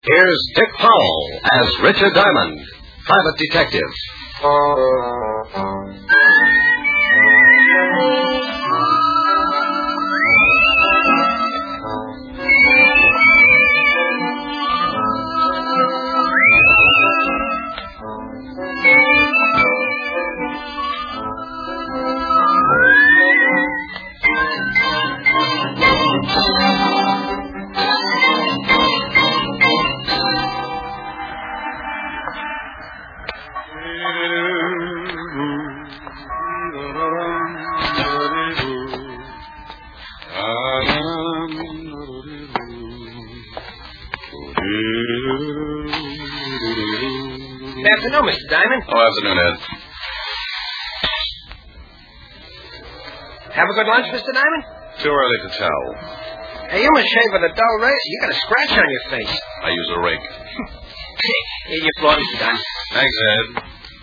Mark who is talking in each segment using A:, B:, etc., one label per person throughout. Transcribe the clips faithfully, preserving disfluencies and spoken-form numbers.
A: Here's Dick Powell as Richard Diamond, private detective.
B: Good afternoon, Mister Diamond.
C: Oh, afternoon, Ed.
B: Have a good lunch, Mister Diamond?
C: Too early to tell.
B: Hey, you must shave with a dull razor. You got a scratch on your face.
C: I use a rake.
B: Here, your floor, Mister Diamond.
C: Thanks, Ed.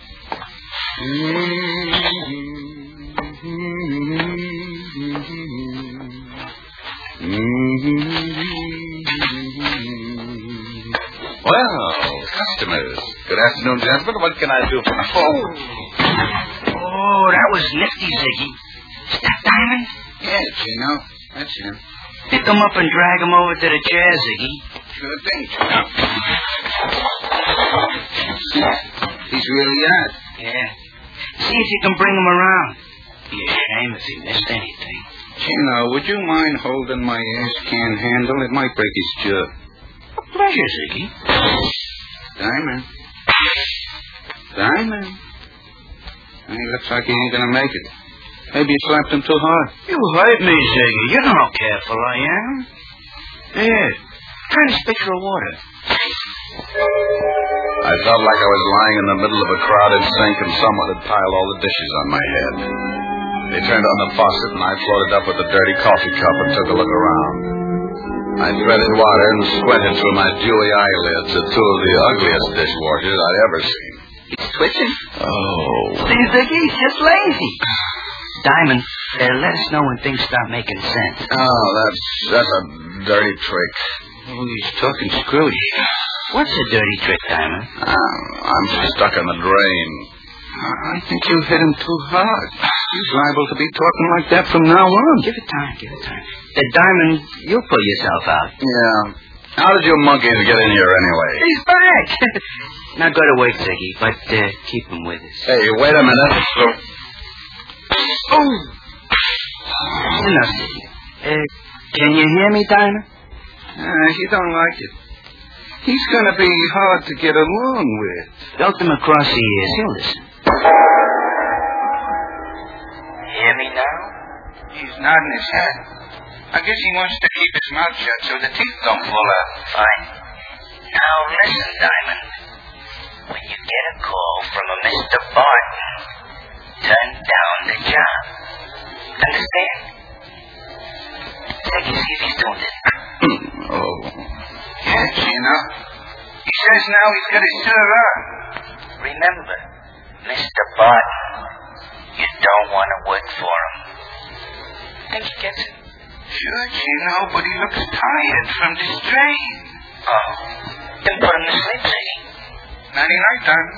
C: Well, customers. Good afternoon, gentlemen. What can I do for you?
B: Oh. Oh, that was nifty, Ziggy. Is that Diamond?
D: Yeah, Chino. That's him.
B: Pick him up and drag him over to the chair, Ziggy.
D: Sure thing, Chino. He's really out.
B: Yeah. See if you can bring him around. Be a shame if he missed anything.
D: Chino, would you mind holding my ash can handle? It might break his jaw.
B: A pleasure, Ziggy.
D: Diamond. Diamond. He looks like he ain't gonna make it. Maybe you slapped him too hard.
B: You hurt me, Ziggy. You know how careful I am. Here, try this pitcher of water.
C: I felt like I was lying in the middle of a crowded sink and someone had piled all the dishes on my head. They turned on the faucet and I floated up with a dirty coffee cup and took a look around. I threaded water and squinted through my dewy eyelids at two of the ugliest dishwashers I'd ever seen.
B: It's twitching.
C: Oh.
B: See, Ziggy, he's just lazy. Diamond, uh, let us know when things start making sense.
C: Oh, that's that's a dirty trick.
B: Oh, he's talking Scrooge. What's a dirty trick, Diamond?
C: Uh, I'm stuck in the drain.
D: I think you hit him too hard. He's liable to be talking like that from now on.
B: Give it time, give it time. Uh, Diamond, you'll pull yourself out.
C: Yeah. How did you monkeys get in here anyway?
B: He's back. Now go to work, Ziggy, but uh, keep him with us.
C: Hey, wait a minute.
B: Oh. Enough, Ziggy. Uh, can you hear me, Diamond?
D: Uh, he don't like it. He's going to be hard to get along with.
B: Belt him across the ears. He'll listen. Hear me now?
D: He's nodding his head. I guess he wants to keep his mouth shut so the teeth don't fall out.
B: Fine. Now listen, Diamond. When you get a call from a Mister Barton, turn down the job. Understand? Ziggy, see if he's tuned in.
C: Oh.
D: Yeah, Chino. He says now he's got his sure arm.
B: Remember, Mister Barton, you don't want to work for him. Think he gets it?
D: Sure, Chino, but he looks tired from the strain.
B: Oh, then put him to sleep, Ziggy.
D: Nighty-night, Diamond.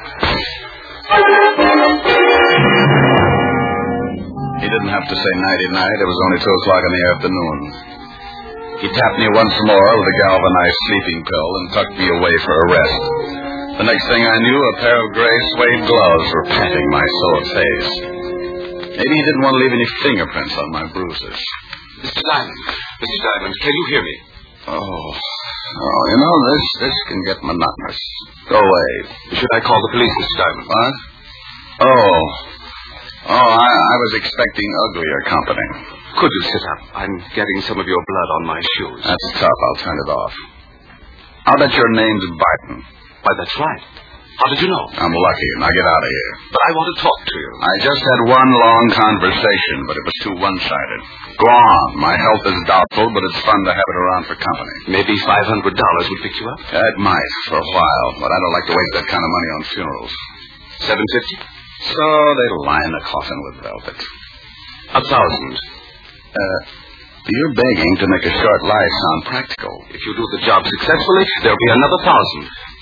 C: He didn't have to say nighty-night. It was only two o'clock in the afternoon. He tapped me once more with a galvanized sleeping pill and tucked me away for a rest. The next thing I knew, a pair of gray suede gloves were patting my sore face. Maybe he didn't want to leave any fingerprints on my bruises.
E: Mister Diamond, Mister Diamond, can you hear me?
C: Oh, oh, you know, this this can get monotonous. Go away.
E: Should I call the police, Mister Diamond?
C: What? Oh. Oh, I, I was expecting uglier company.
E: Could you sit up? I'm getting some of your blood on my shoes.
C: That's tough. I'll turn it off. I'll bet your name's Barton.
E: Why, that's right. How did you know?
C: I'm lucky. Now get out of here.
E: But I want to talk to you.
C: I just had one long conversation, but it was too one-sided. Go on. My health is doubtful, but it's fun to have it around for company.
E: Maybe five hundred dollars would pick you up?
C: It might, for a while, but I don't like to waste that kind of money on funerals.
E: Seven fifty?
C: So they line the coffin with velvet.
E: A thousand.
C: Uh, You're begging to make a short life sound practical.
E: If you do the job successfully, there'll be another thousand.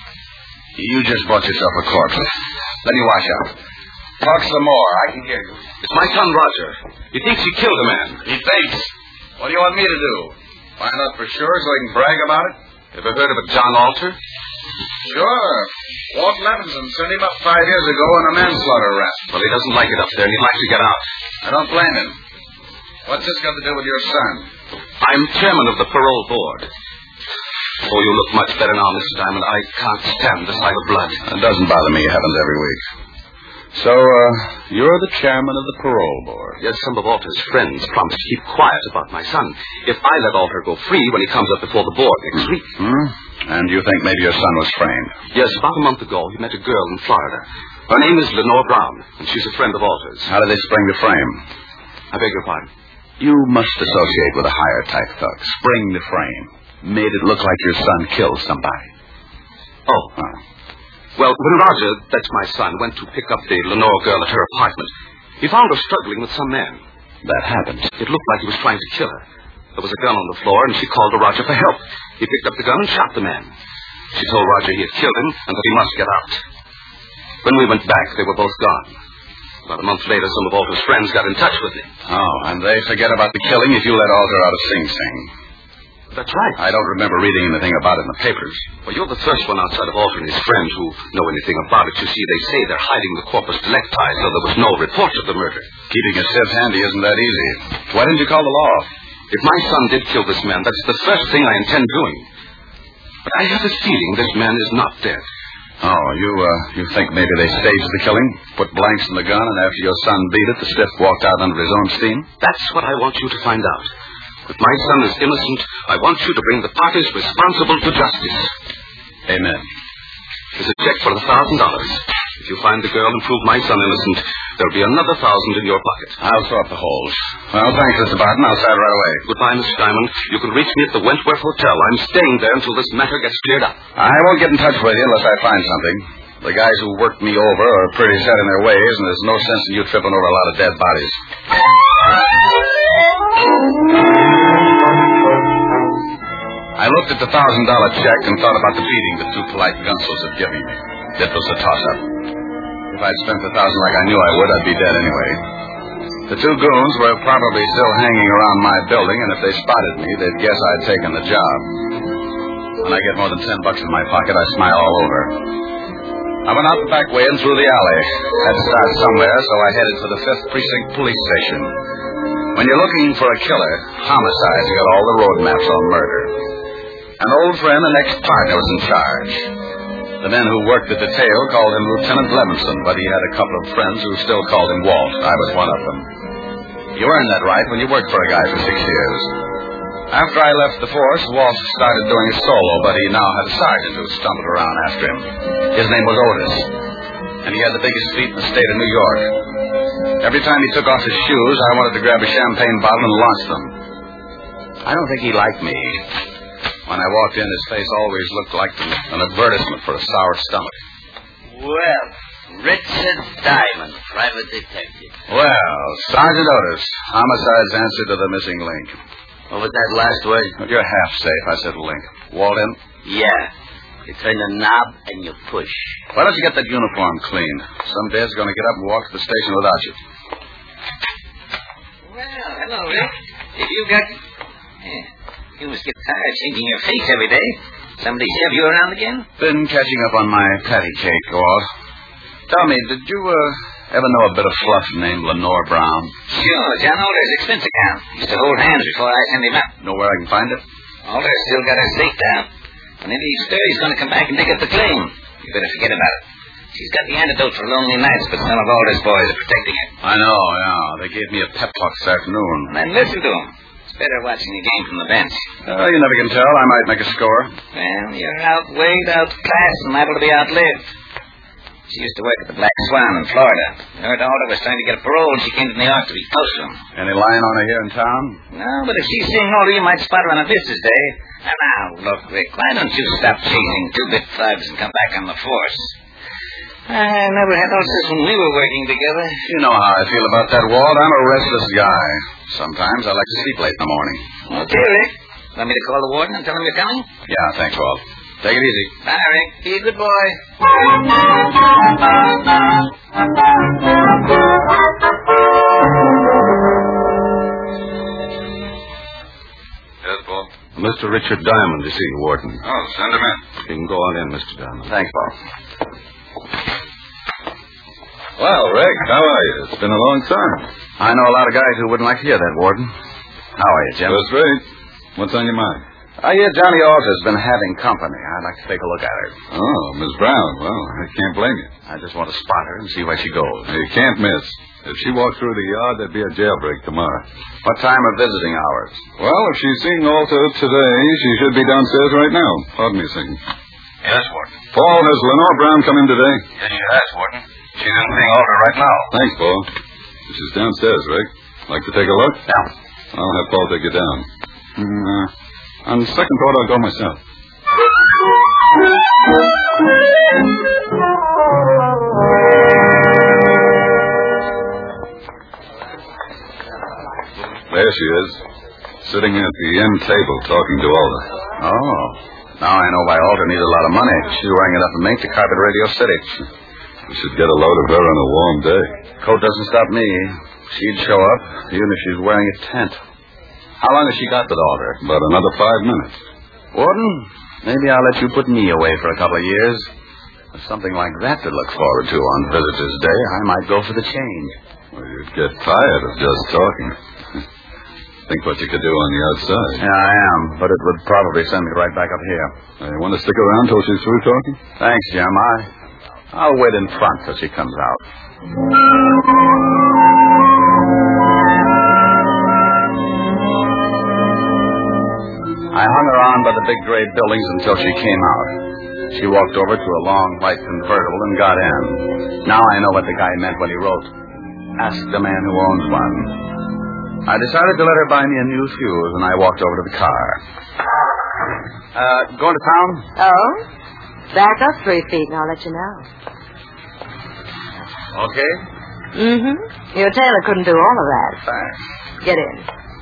C: You just bought yourself a corpse. Let me wash up. Talk some more. I can hear you.
E: It's my son, Roger. He thinks he killed a man.
C: He thinks. What do you want me to do? Find out for sure so he can brag about it?
E: Ever heard of a John Alter?
C: Sure. Walt Levinson sent him up five years ago on a manslaughter arrest.
E: Well, he doesn't like it up there, and he'd like to get out.
C: I don't blame him. What's this got to do with your son?
E: I'm chairman of the parole board. Oh, you look much better now, Mister Diamond. I can't stand the sight of blood.
C: It doesn't bother me. It happens every week. So, uh, you're the chairman of the parole board.
E: Yes, some of Alter's friends promised to keep quiet about my son if I let Alter go free when he comes up before the board next week.
C: Hmm? And you think maybe your son was framed?
E: Yes, about a month ago, he met a girl in Florida. Her name is Lenore Brown, and she's a friend of Alter's.
C: How did they spring the frame?
E: I beg your pardon?
C: You must associate with a higher type thug. Spring the frame. Made it look like your son killed somebody.
E: Oh. oh. Well, when Roger, that's my son, went to pick up the Lenore girl at her apartment, he found her struggling with some man.
C: That happened.
E: It looked like he was trying to kill her. There was a gun on the floor, and she called to Roger for help. He picked up the gun and shot the man. She told Roger he had killed him and that he must get out. When we went back, they were both gone. About a month later, some of Alter's friends got in touch with me.
C: Oh, and they forget about the killing if you let Alter out of Sing Sing.
E: That's right.
C: I don't remember reading anything about it in the papers.
E: Well, you're the first one outside of Alter and his friend who know anything about it. You see, they say they're hiding the corpus delicti, so there was no report of the murder.
C: Keeping a sieve handy isn't that easy. Why didn't you call the law?
E: If my son did kill this man, that's the first thing I intend doing. But I have a feeling this man is not dead.
C: Oh, you, uh, you think maybe they staged the killing, put blanks in the gun, and after your son beat it, the stiff walked out under his own steam?
E: That's what I want you to find out. If my son is innocent, I want you to bring the parties responsible to justice.
C: Amen.
E: There's a check for a thousand dollars. If you find the girl and prove my son innocent, there'll be another thousand in your pocket.
C: I'll sort the holes. Well, thanks, Mister Barton. I'll start right away.
E: Goodbye, Mister Diamond. You can reach me at the Wentworth Hotel. I'm staying there until this matter gets cleared up.
C: I won't get in touch with you unless I find something. The guys who worked me over are pretty set in their ways, and there's no sense in you tripping over a lot of dead bodies. I looked at the thousand dollar check and thought about the beating the two polite gunsels had given me. It was a toss-up. If I'd spent the thousand like I knew I would, I'd be dead anyway. The two goons were probably still hanging around my building, and if they spotted me, they'd guess I'd taken the job. When I get more than ten bucks in my pocket, I smile all over. I went out the back way and through the alley. Had to start somewhere, so I headed for the fifth Precinct Police Station. When you're looking for a killer, homicide's got all the road maps on murder. An old friend and ex-partner was in charge. The men who worked the detail called him Lieutenant Levinson, but he had a couple of friends who still called him Walt. I was one of them. You earn that right when you work for a guy for six years. After I left the force, Walt started doing a solo, but he now had a sergeant who stumbled around after him. His name was Otis, and he had the biggest feet in the state of New York. Every time he took off his shoes, I wanted to grab a champagne bottle and launch them. I don't think he liked me. When I walked in, his face always looked like an advertisement for a sour stomach.
B: Well, Richard Diamond, private detective.
C: Well, Sergeant Otis, homicide's answer to the missing link.
B: What was that last word?
C: Well, you're half safe. I said link. Walt in?
B: Yeah. You turn the knob and you push.
C: Why don't you get that uniform clean? Some day it's going to get up and walk to the station without you.
F: Well, hello, Rick. If you got... Yeah. You must get tired of changing your face every day. Somebody shove you around again?
C: Been catching up on my patty cake, Walt. Tell me, did you uh, ever know a bit of fluff named Lenore Brown?
F: Sure, John Alder's expense account. Used to hold hands before I sent him up.
C: Know where I can find it?
F: Alder's still got her safe down. Whenever he stirs, he's going to come back and dig up the claim. You better forget about it. She's got the antidote for lonely nights, but some of Alder's boys are protecting her.
C: I know, yeah. They gave me a pep talk this afternoon.
F: Then listen to him. It's better watching the game from the bench.
C: Uh, you never can tell. I might make a score.
F: Well, you're outweighed, outclassed, and liable to be outlived. She used to work at the Black Swan in Florida. Heard Alder was trying to get a parole, and she came to New York to be close to him.
C: Any line on her here in town?
F: No, but if she's seeing Alder, you might spot her on a business day. Now, now, look, Rick, why don't you stop chasing two-bit thugs and come back on the force? I never had no sense when we were working together.
C: You know how I feel about that, Walt. I'm a restless guy. Sometimes I like to sleep late in the morning.
F: Okay, Rick. Want me to call the warden and tell him you're coming?
C: Yeah, thanks, Walt. Take it easy.
F: Bye, Rick. Be a good boy.
C: Yes, Paul?
E: Mister Richard Diamond to see you, Warden.
C: Oh, send him in.
E: You can go on in, Mister Diamond.
C: Thanks, Paul.
G: Well, Rick, how are you? It's been a long time.
C: I know a lot of guys who wouldn't like to hear that, Warden. How are you, Jim?
G: That's right. What's on your mind?
C: I hear Johnny Alter's been having company. I'd like to take a look at her.
G: Oh, Miss Brown. Well, I can't blame you.
C: I just want to spot her and see where she goes.
G: You can't miss. If she walked through the yard, there'd be a jailbreak tomorrow.
C: What time are visiting hours?
G: Well, if she's seeing Alter today, she should be downstairs right now. Pardon me a second.
B: Yes, Warden.
G: Paul, has Lenore Brown come in today?
B: Yes, she has, Warden. She's in seeing Alter right now.
G: Thanks, Paul. She's downstairs, Rick. Like to take a look?
C: Yeah.
G: I'll have Paul take you down. Mm, uh, on second thought, I'll go myself. There she is, sitting at the end table talking to Alter.
C: Oh. Now I know why Alter needs a lot of money. She's wearing enough mink to carpet Radio City.
G: We should get a load of her on a warm day.
C: Coat doesn't stop me. She'd show up, even if she's wearing a tent. How long has she got with Alter?
G: About another five minutes.
C: Warden, maybe I'll let you put me away for a couple of years. With something like that to look forward to on Visitor's Day, I might go for the change.
G: Well, you'd get tired of just talking. Think what you could do on the outside.
C: Yeah, I am, but it would probably send me right back up here.
G: Uh, you want to stick around till she's through talking?
C: Thanks, Jim. I, I'll wait in front till she comes out. I hung around by the big gray buildings until she came out. She walked over to a long white convertible and got in. Now I know what the guy meant when he wrote, "Ask the man who owns one." I decided to let her buy me a new fuse, and I walked over to the car. Uh, going to town?
H: Oh? Back up three feet and I'll let you know.
C: Okay.
H: Mm-hmm. Your tailor couldn't do all of that.
C: Thanks.
H: Get in.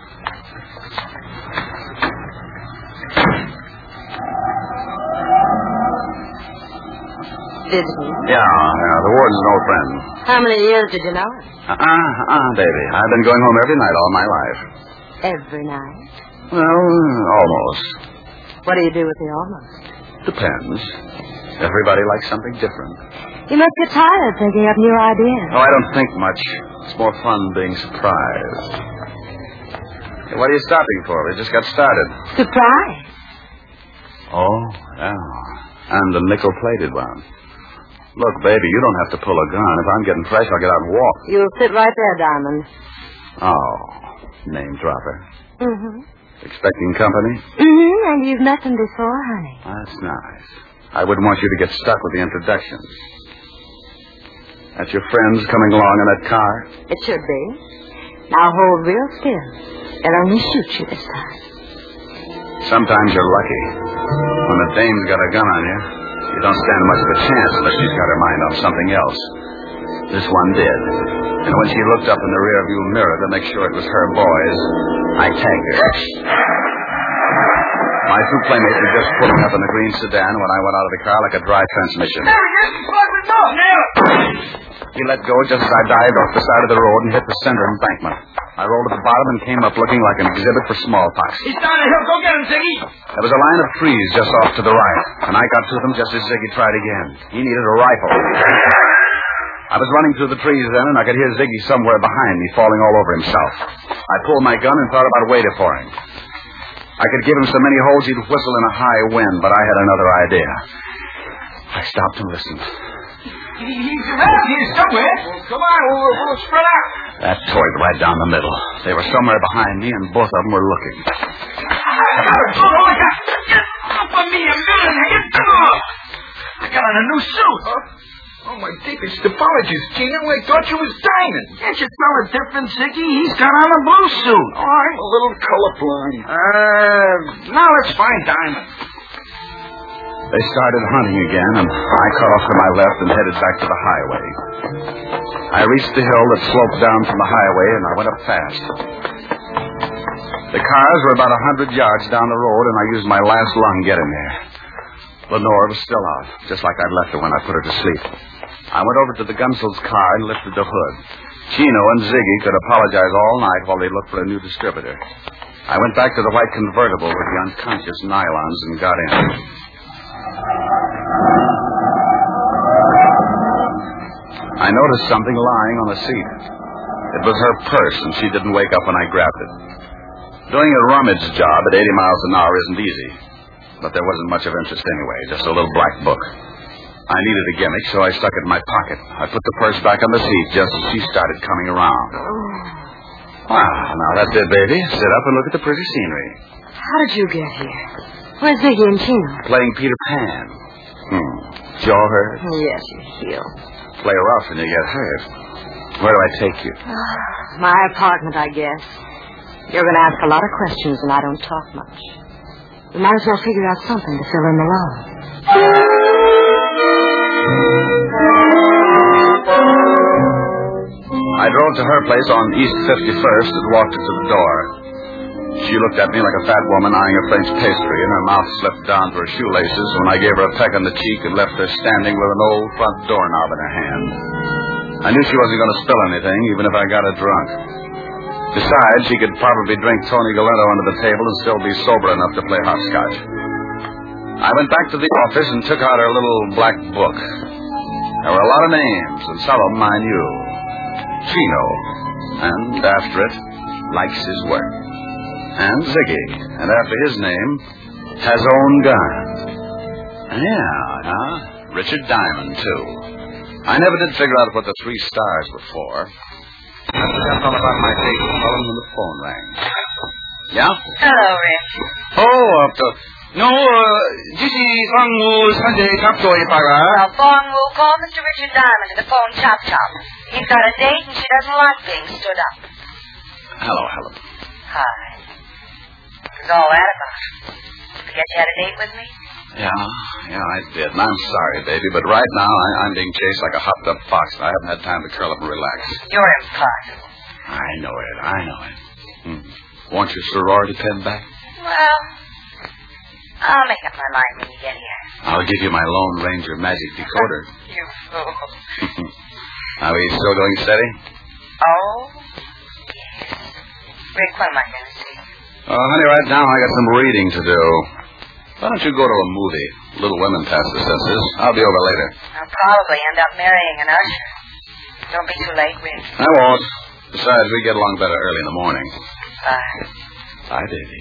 H: Did he?
C: Yeah, yeah, the warden's an old friend.
H: How many years did you know him?
C: Uh-uh, uh-uh, baby. I've been going home every night all my life.
H: Every night?
C: Well, almost.
H: What do you do with the almost?
C: Depends. Everybody likes something different.
H: You must get tired thinking up new ideas.
C: Oh, I don't think much. It's more fun being surprised. Hey, what are you stopping for? We just got started.
H: Surprise?
C: Oh, yeah. And the nickel-plated one. Look, baby, you don't have to pull a gun. If I'm getting fresh, I'll get out and walk.
H: You'll sit right there, Diamond.
C: Oh, name dropper.
H: Mm-hmm.
C: Expecting company?
H: Mm-hmm, and you've met them before, honey.
C: That's nice. I wouldn't want you to get stuck with the introductions. That's your friends coming along in that car?
H: It should be. Now hold real still. They'll only shoot you this time.
C: Sometimes you're lucky. When a dame's got a gun on you, you don't stand much of a chance unless she's got her mind on something else. This one did. And when she looked up in the rearview mirror to make sure it was her boys, I tagged her. My two playmates were just pulling up in the green sedan when I went out of the car like a dry transmission. He let go just as I dived off the side of the road and hit the center embankment. I rolled at the bottom and came up looking like an exhibit for smallpox.
F: He's down the hill. Go get him, Ziggy.
C: There was a line of trees just off to the right, and I got to them just as Ziggy tried again. He needed a rifle. I was running through the trees then, and I could hear Ziggy somewhere behind me falling all over himself. I pulled my gun and thought about waiting for him. I could give him so many holes he'd whistle in a high wind, but I had another idea. I stopped and listened.
F: He's around here somewhere. Well, come on, we'll, we'll spread out.
C: That toyed right down the middle. They were somewhere behind me, and both of them were looking.
F: I got it. Oh, I got it. Get off of me, a million. Get off. I got on a new suit. Huh? Oh, my deepest apologies, Gino. I thought you was Diamond. Can't you tell the difference, Ziggy? He's got on a blue suit. Oh, I'm a little colorblind. Uh, now let's find Diamond.
C: They started hunting again, and I cut off to my left and headed back to the highway. I reached the hill that sloped down from the highway, and I went up fast. The cars were about a hundred yards down the road, and I used my last lung getting there. Lenore was still out, just like I'd left her when I put her to sleep. I went over to the Gunsel's car and lifted the hood. Chino and Ziggy could apologize all night while they looked for a new distributor. I went back to the white convertible with the unconscious nylons and got in. I noticed something lying on the seat. It was her purse, and she didn't wake up when I grabbed it. Doing a rummage job at eighty miles an hour isn't easy. But there wasn't much of interest anyway, just a little black book. I needed a gimmick, so I stuck it in my pocket. I put the purse back on the seat just as she started coming around. Wow, now that's it, baby. Sit up and look at the pretty scenery.
H: How did you get here? Where's Ziggy and Chino?
C: Playing Peter Pan. Hmm. Jaw hurt?
H: Yes, you heal.
C: Play rough and you get hurt. Where do I take you?
H: My apartment, I guess. You're going to ask a lot of questions, and I don't talk much. We might as well figure out something to fill in the lull.
C: I drove to her place on East fifty-first and walked her to the door. She looked at me like a fat woman eyeing a French pastry, and her mouth slipped down to her shoelaces when I gave her a peck on the cheek and left her standing with an old front doorknob in her hand. I knew she wasn't going to spill anything, even if I got her drunk. Besides, she could probably drink Tony Galento under the table and still be sober enough to play hopscotch. I went back to the office and took out her little black book. There were a lot of names, and some of them I knew. Chino, and after it, likes his work. And Ziggy, and after his name, has own gun. Yeah, huh? Richard Diamond, too. I never did figure out what the three stars were for. I forgot all about my date with Helen when the phone rang. Yeah?
I: Hello, Rich.
C: Oh, up to... No, uh, this is Fangwu Sanjay Kaptoy Para.
I: Well, Fangwu, call Mister Richard Diamond to the phone chop chop. He's got a date and she doesn't like being stood up.
C: Hello, Helen.
I: Hi. What was all that about? Forget you had a date with me?
C: Yeah, yeah, I did. And I'm sorry, baby, but right now I, I'm being chased like a hopped-up fox, and I haven't had time to curl up and relax.
I: You're impossible.
C: I know it, I know it. Hmm. Want your sorority pin back?
I: Well, I'll make up my mind when you get here.
C: I'll give you my Lone Ranger magic decoder.
I: You fool.
C: Are we still going steady?
I: Oh, yes. Rick, when am I going to see you?
C: Oh, honey, right now I got some reading to do. Why don't you go to a movie? Little Women Past the Senses. I'll be over later.
I: I'll probably end up marrying an usher. Don't be too late, Rick.
C: I won't. Besides, we get along better early in the morning.
I: Bye.
C: Bye, baby.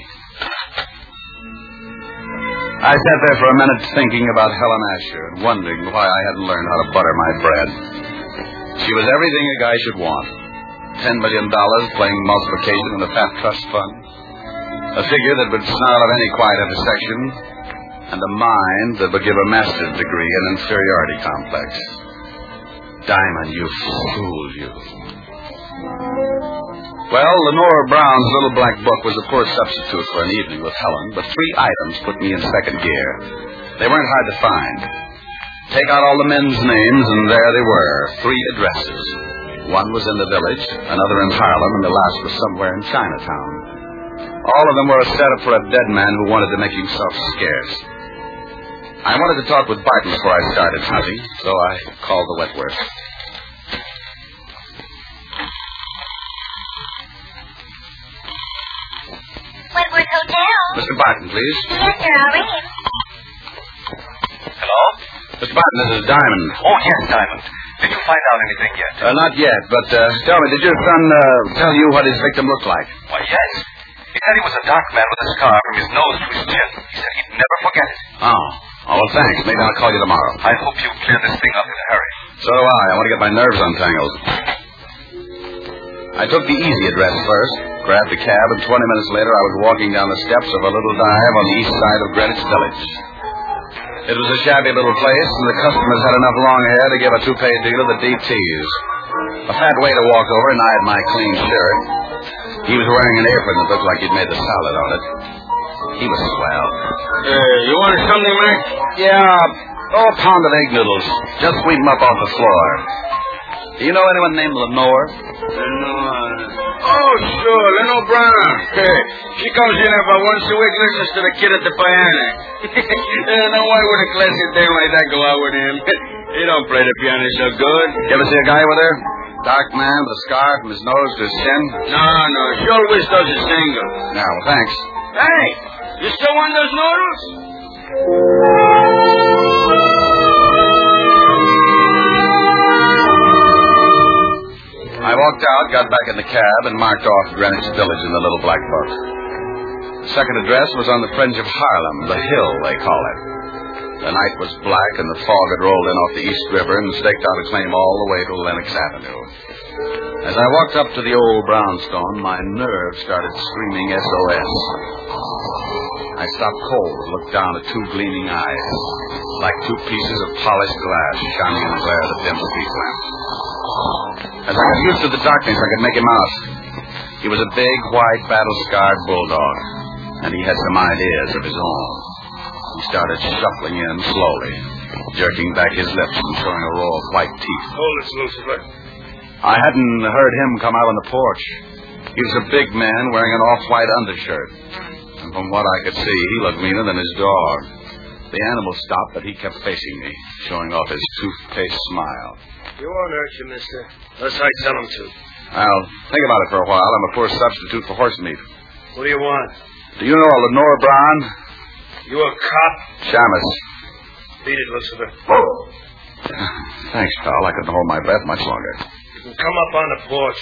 C: I sat there for a minute thinking about Helen Asher and wondering why I hadn't learned how to butter my bread. She was everything a guy should want. Ten million dollars playing multiplication in the Fat Trust Fund. A figure that would snarl of any quiet intersection, and a mind that would give a master's degree in inferiority complex. Diamond, you fool, you. Well, Lenore Brown's little black book was a poor substitute for an evening with Helen, but three items put me in second gear. They weren't hard to find. Take out all the men's names, and there they were, three addresses. One was in the village, another in Harlem, and the last was somewhere in Chinatown. All of them were a setup for a dead man who wanted to make himself scarce. I wanted to talk with Barton before I started hunting, so I called the Wentworth.
J: Wentworth Hotel.
C: Mister Barton, please.
J: Yes, sir, I'll ring him.
E: Hello?
C: Mister Barton, this is Diamond.
E: Oh, yes, Diamond. Did you find out anything yet?
C: Uh, not yet, but uh, tell me, did your son uh, tell you what his victim looked like?
E: Why, yes. He said he was a dark man with a scar from his nose to his chin. He said he'd never forget it.
C: Oh. Oh, well, thanks. Maybe I'll call you tomorrow.
E: I hope you clear this thing up in a hurry.
C: So do I. I want to get my nerves untangled. I took the easy address first, grabbed a cab, and twenty minutes later I was walking down the steps of a little dive on the east side of Greenwich Village. It was a shabby little place, and the customers had enough long hair to give a toupee dealer the deep tease. A fat waiter walked over and eyed my clean shirt. He was wearing an apron that looked like he'd made the salad on it. He was swell.
F: Hey, you want something, Mac?
C: Yeah, oh, a pound of egg noodles. Just sweep them up off the floor. Do you know anyone named Lenore?
F: Lenore. Oh, sure, Lenore Brown. Hey, she comes in about once a week, listens to the kid at the piano. uh, now, why would a classy dame like that go out with him? He don't play the piano so good.
C: You ever see a guy with her? Dark man with a scar from his nose to his chin?
F: No, no, she always does a single.
C: No, well, thanks.
F: Hey, you still want those noodles?
C: I walked out, got back in the cab, and marked off Greenwich Village in the little black book. The second address was on the fringe of Harlem, the Hill, they call it. The night was black, and the fog had rolled in off the East River and staked out a claim all the way to Lenox Avenue. As I walked up to the old brownstone, my nerves started screaming S O S. I stopped cold and looked down at two gleaming eyes, like two pieces of polished glass shining in the glare of the dim street lamp. As I got used to the darkness, I could make him out. He was a big, white, battle-scarred bulldog, and he had some ideas of his own. He started shuffling in slowly, jerking back his lips and showing a row of white teeth.
F: Hold it, Lucifer.
C: I hadn't heard him come out on the porch. He was a big man wearing an off-white undershirt. And from what I could see, he looked meaner than his dog. The animal stopped, but he kept facing me, showing off his toothpaste smile.
F: You won't hurt you, mister. Unless I tell him to.
C: I'll think about it for a while. I'm a poor substitute for horse meat.
F: What do you want?
C: Do you know a Lenore Brown?
F: You a cop?
C: Shamus.
F: Beat it, Lucifer.
C: Thanks, pal. I couldn't hold my breath much longer.
F: You can come up on the porch.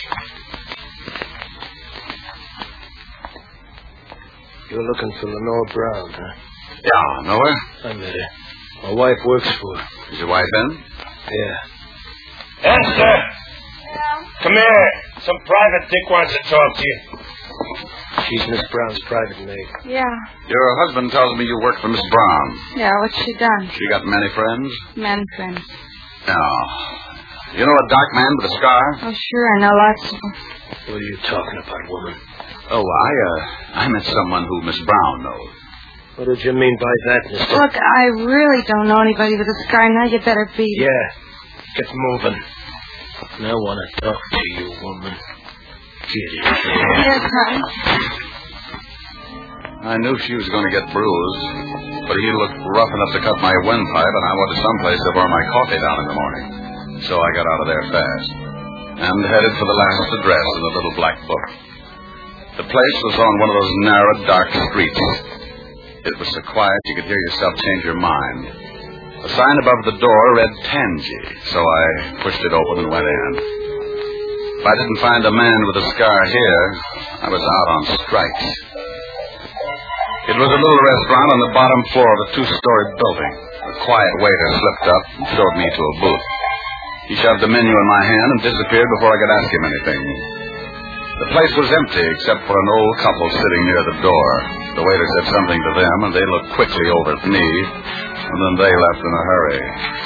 F: You're looking for Lenore Brown, huh?
C: Yeah, know her?
F: I met her. My wife works for her.
C: Is your wife in?
F: Yeah. Esther!
J: Yeah?
F: Come here. Some private dick wants to talk to you. She's Miss Brown's private maid.
J: Yeah.
C: Your husband tells me you work for Miss Brown.
J: Yeah, what's she done?
C: She got many friends?
J: Men friends.
C: Yeah. You know a dark man with a scar?
J: Oh, sure, I know lots of them.
F: What are you talking about, woman?
C: Oh, I, uh, I met someone who Miss Brown knows.
F: What did you mean by that, mister?
J: Look, I really don't know anybody with a scar. Now you better beat it.
F: Yeah. Get moving. I want to talk to you, woman. Get in there.
J: Yes, honey.
C: I knew she was going to get bruised, but he looked rough enough to cut my windpipe, and I wanted someplace to pour my coffee down in the morning. So I got out of there fast and headed for the last address in the little black book. The place was on one of those narrow, dark streets. It was so quiet you could hear yourself change your mind. The sign above the door read Tangy, so I pushed it open and went in. If I didn't find a man with a scar here, I was out on strikes. It was a little restaurant on the bottom floor of a two-story building. A quiet waiter slipped up and showed me to a booth. He shoved the menu in my hand and disappeared before I could ask him anything. The place was empty except for an old couple sitting near the door. The waiter said something to them, and they looked quickly over at me, and then they left in a hurry.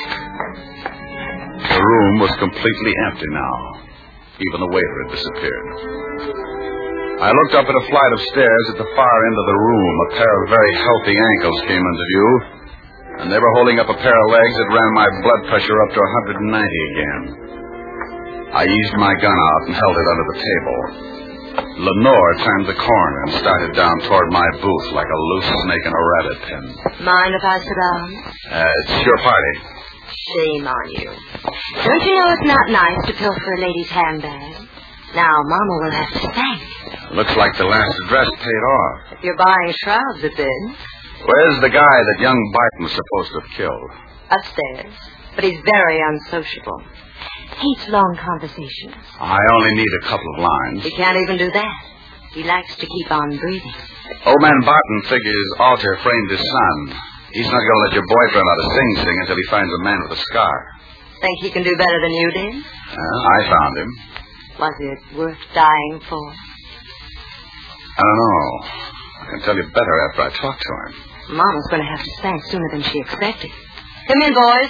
C: The room was completely empty now. Even the waiter had disappeared. I looked up at a flight of stairs at the far end of the room. A pair of very healthy ankles came into view, and they were holding up a pair of legs that ran my blood pressure up to one hundred ninety again. I eased my gun out and held it under the table. Lenore turned the corner and started down toward my booth like a loose snake in a rabbit pen.
H: Mind if I sit down?
C: Uh, it's your party.
H: Shame on you. Don't you know it's not nice to pilfer a lady's handbag? Now, Mama will have to thank.
C: Looks like the last address paid off.
H: If you're buying shrouds at this.
C: Where's the guy that young Barton was supposed to have killed?
H: Upstairs. But he's very unsociable. Hates long conversations.
C: I only need a couple of lines.
H: He can't even do that. He likes to keep on breathing.
C: Old man Barton figures Alter framed his son. He's not going to let your boyfriend out of Sing Sing until he finds a man with a scar.
H: Think he can do better than you did?
C: Well, I found him.
H: Was it worth dying for?
C: I don't know. I can tell you better after I talk to him.
H: Mama's going to have to spank sooner than she expected. Come in, boys.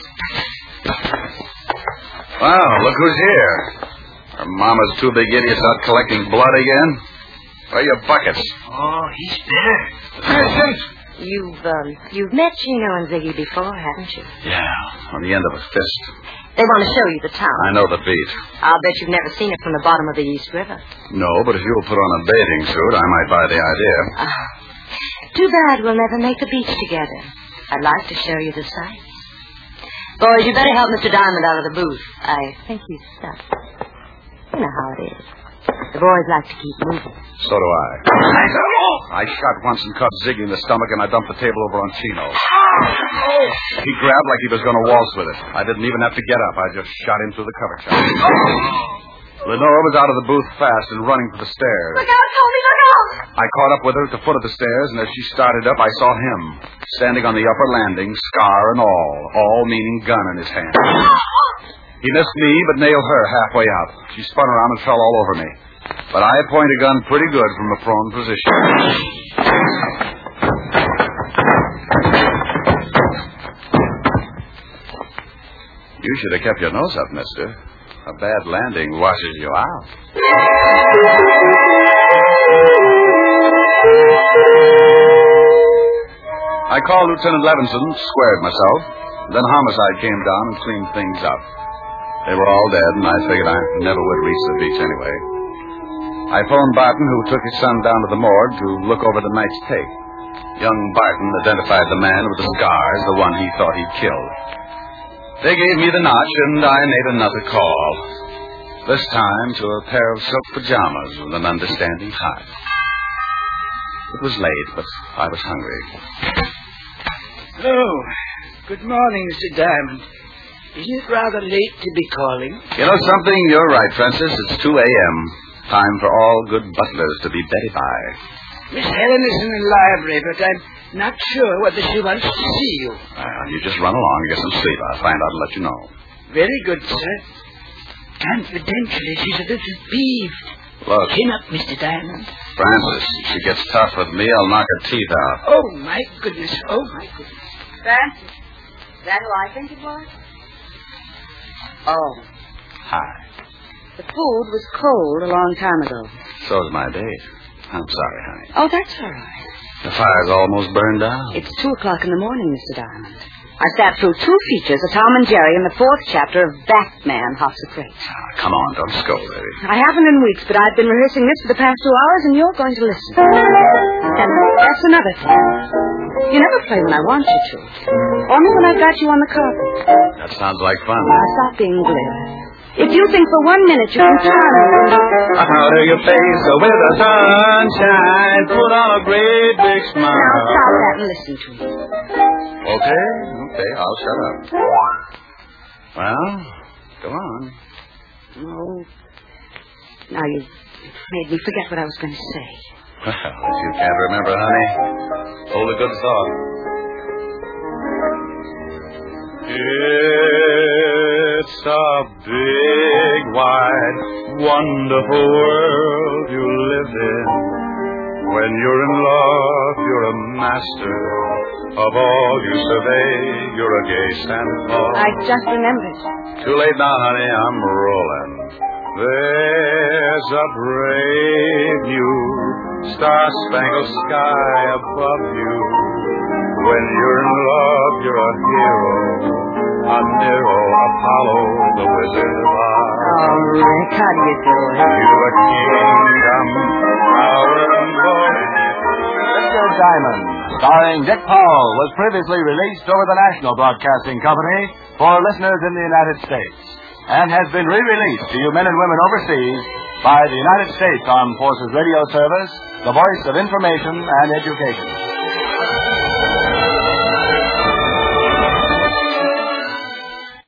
C: Well, look who's here. Are Mama's two big idiots out collecting blood again? Where are your buckets?
F: Oh, he's better. Yes,
H: You've, um, you've met Chino and Ziggy before, haven't you?
C: Yeah, on the end of a fist.
H: They want to show you the town.
C: I know the beat.
H: I'll bet you've never seen it from the bottom of the East River.
C: No, but if you'll put on a bathing suit, I might buy the idea.
H: Ah, too bad we'll never make the beach together. I'd like to show you the sights. Boys, you better help Mister Diamond out of the booth. I think he's stuck. You know how it is. The boys like to keep moving.
C: So do I. I shot once and caught Ziggy in the stomach, and I dumped the table over on Chino. He grabbed like he was going to waltz with it. I didn't even have to get up. I just shot him through the cover shot. Lenore was out of the booth fast and running for the stairs.
I: Look out, Tony, look out!
C: I caught up with her at the foot of the stairs, and as she started up, I saw him, standing on the upper landing, scar and all, all meaning gun in his hand. He missed me, but nailed her halfway out. She spun around and fell all over me. But I point a gun pretty good from a prone position. You should have kept your nose up, mister. A bad landing washes you out. I called Lieutenant Levinson, squared myself. Then homicide came down and cleaned things up. They were all dead, and I figured I never would reach the beach anyway. I phoned Barton, who took his son down to the morgue to look over the night's tape. Young Barton identified the man with the scars, the one he thought he'd killed. They gave me the notch, and I made another call. This time to a pair of silk pajamas with an understanding heart. It was late, but I was hungry.
F: Oh, good morning, Mister Diamond. Isn't it rather late to be calling?
C: You know something? You're right, Francis. It's two a.m. Time for all good butlers to be Betty by.
F: Miss Helen is in the library, but I'm not sure whether she wants to see you.
C: Well, you just run along and get some sleep. I'll find out and let you know.
F: Very good, sir. Confidentially, she's a little peeved.
C: Look.
F: Chin up, Mister Diamond.
C: Francis, if she gets tough with me, I'll knock her teeth out.
F: Oh, my goodness. Oh, my goodness.
H: Francis, is that who I think it was? Oh.
C: Hi.
H: The food was cold a long time ago.
C: So's my date. I'm sorry, honey.
H: Oh, that's all right.
C: The fire's almost burned down.
H: It's two o'clock in the morning, Mister Diamond. I sat through two features of Tom and Jerry in the fourth chapter of Batman Hops the Crate.
C: Ah, come on, don't scold, baby.
H: I haven't in weeks, but I've been rehearsing this for the past two hours, and you're going to listen. And that's another thing. You never play when I want you to. Only when I've got you on the carpet.
C: That sounds like fun.
H: Now, stop being glib. If you think for one minute you can turn...
K: How do you face with the sunshine? Put on a great big smile.
H: Now, stop that and listen to me.
C: Okay, okay, I'll shut up. Well, go on.
H: Oh, now you made me forget what I was going to say.
C: Well, if you can't remember, honey, hold a good thought.
K: It's a big, wide, wonderful world you live in. When you're in love, you're a master of all you survey. You're a gay Santa Claus.
H: I just remembered.
C: Too late now, honey. I'm rolling.
K: There's a brave new star-spangled sky above you. When you're in love, you're a hero, a Nero, Apollo, the Wizard of Oz.
H: Oh, Rick, how do you do it?
K: You've a kingdom, power and glory.
L: Mister Diamond, starring Dick Paul, was previously released over the National Broadcasting Company for listeners in the United States, and has been re-released to you men and women overseas by the United States Armed Forces Radio Service, the voice of information and education.